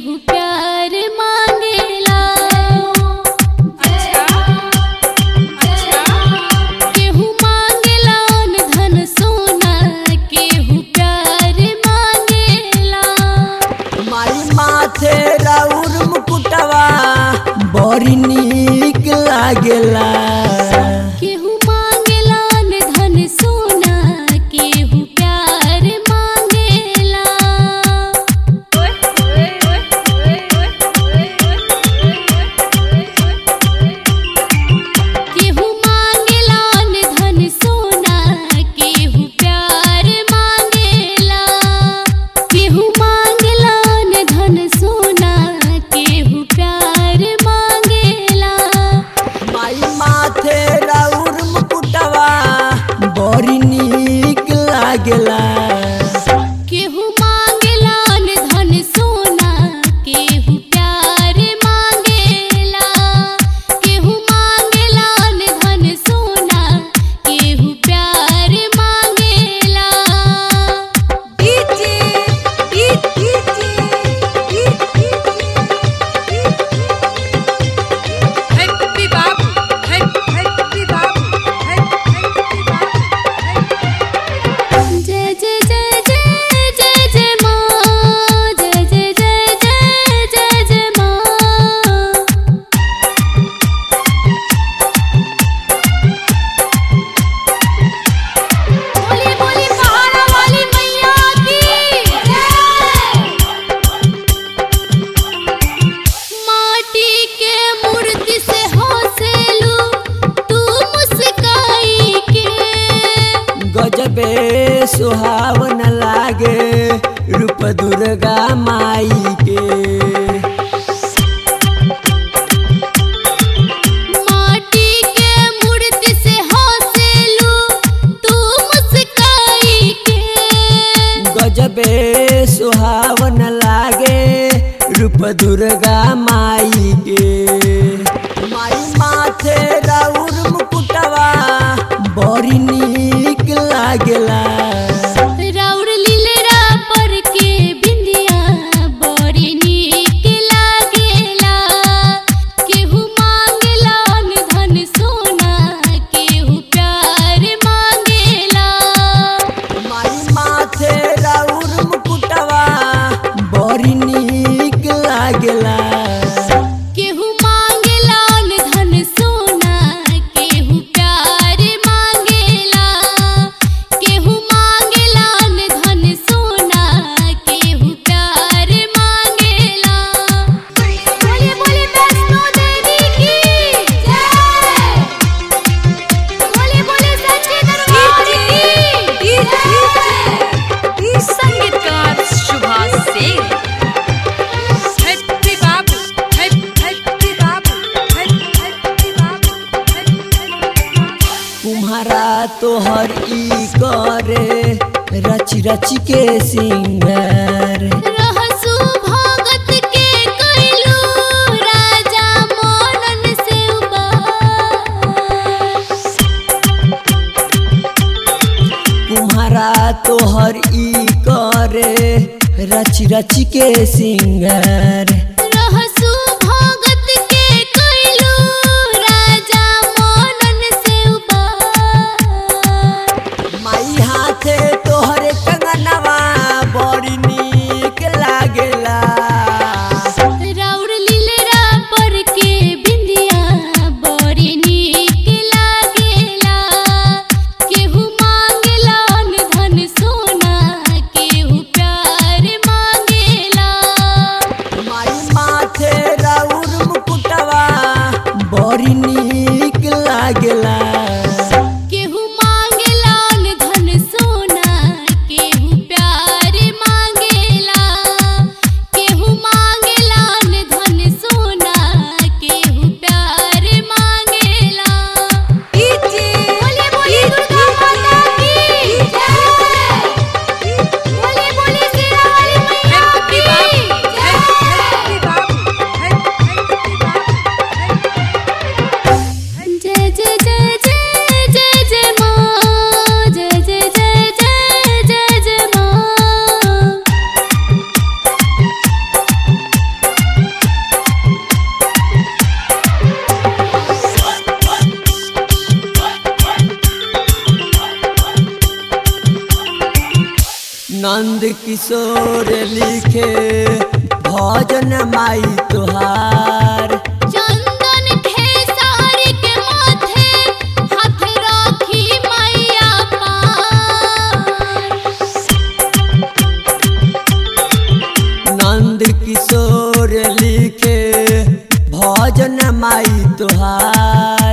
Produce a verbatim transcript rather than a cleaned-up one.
केहू प्यार मांगेला। अच्छा अच्छा केहू मांगेला धन सोना, केहू प्यार मांगेला। माई माथे राउर मुकुटवा बड़ी नीक लागेला। केहू मांगेला धन सोना, केहू प्यार मांगेला। केहू मांगेला धन सोना, केहू प्यार मांगेला। केहू मांगेला धन सोना, केहू प्यार मांगेला। माई माथे राउर मुकुटवा बड़ी नीक लागेला। केहू मांगेला धन सोना, केहू प्यार मांगेला। केहू मांगेला धन सोना, केहू प्यार मांगेला। DJ DJ happy Babu happy Babu happy Babu. जय जय जय जय जय जय माँ, जय जय जय जय जय जय माँ। बोली बोली पहाड़ा वाली मैया की माटी के मूर्ति से हंसेलू तू मुस्काई के। गजबे सुहावन लागे रूप दुर्गा माई के। माटी के मूर्ति से हंसेलू तू मुस्काई के। गजबे सुहावन लागे रूप दुर्गा माई के। माई माथे राउर मुकुटवा बड़ी नीक लागेला। राउर लीलरा पर के बिंदिया बड़ी नीक लागेला। केहू मांगेला धन सोना, केहू प्यार मांगेला। माई माथे राउर मुकुटवा बड़ी नीक लागेला। केहू मांगेला धन सोना, केहू प्यार मांगेला। केहू मांगेला धन सोना, केहू प्यार मांगेला। बोली बोली वैष्णो देवी की जय। बोली बोली सच्चे दरबार की जय। संगीतकार Subhash Singh. Happy Babu happy Babu happy Babu. तुम्हारा तोहर ई करे रची रची के सिंगार। रहसु भगत के कइलू राजा मोनन से उबार। तुम्हारा तोहर ई करे रची रची के सिंगार। रहसु भगत के कइलू राजा मोनन से उबार। माई हाथे तोहरे कंगनवा बड़ी नीक लागेला। राउर लीलरा पर के बिंदिया बड़ी नीक लागेला। केहू मांगेला धन सोना, केहू प्यार मांगेला। माई किशोर लिखे भजन माई तुहार। चंदन खेसारी के माथे हाथ राखी मैया पार। नंद किशोर लिखे भजन माई तुहार।